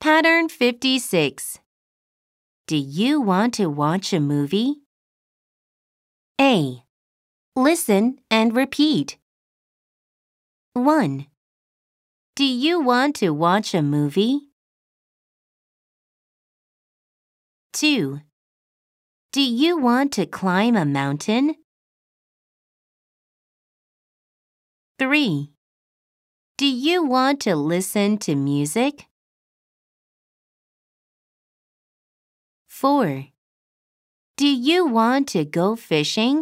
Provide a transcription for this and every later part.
Pattern 56. Do you want to watch a movie? A. Listen and repeat. 1. Do you want to watch a movie? 2. Do you want to climb a mountain? 3. Do you want to listen to music? 4. Do you want to go fishing?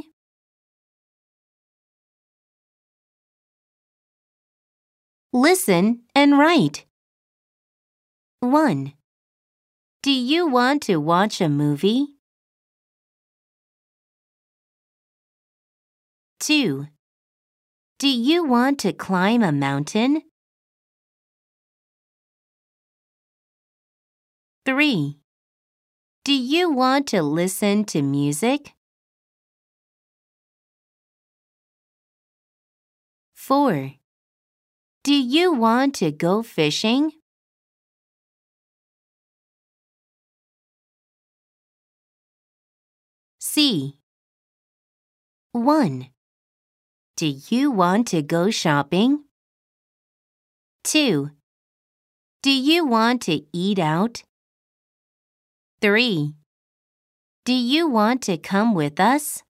Listen and write. 1. Do you want to watch a movie? 2. Do you want to climb a mountain? 3. Do you want to listen to music? 4. Do you want to go fishing? C. 1. Do you want to go shopping? 2. Do you want to eat out? 3. Do you want to come with us?